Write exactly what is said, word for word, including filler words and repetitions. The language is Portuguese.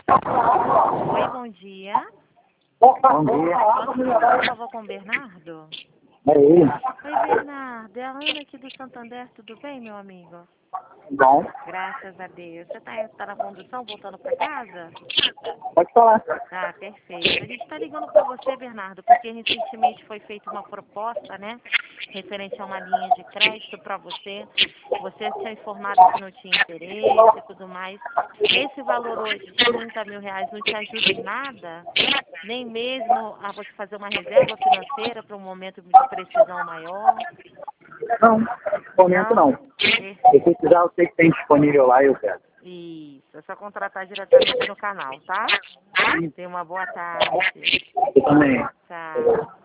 Oi, bom dia. Bom dia. Posso falar, por favor, com o Bernardo? É ele. Oi, Bernardo. É a Ana aqui do Santander. Tudo bem, meu amigo? Bom. Graças a Deus. Você está tá na condução, voltando para casa? Pode falar. Ah, perfeito. A gente está ligando para você, Bernardo, porque recentemente foi feita uma proposta, né? Referente a uma linha de crédito para você. Você tinha informado que não tinha interesse e tudo mais. Esse valor hoje de trinta mil reais não te ajuda em nada? Nem mesmo a você fazer uma reserva financeira para um momento de precisão maior? Não, no momento Não? não. Se precisar, eu sei que tem disponível lá e eu quero. Isso, é só contratar diretamente no canal, tá? Tenha uma boa tarde. Eu também. Tchau.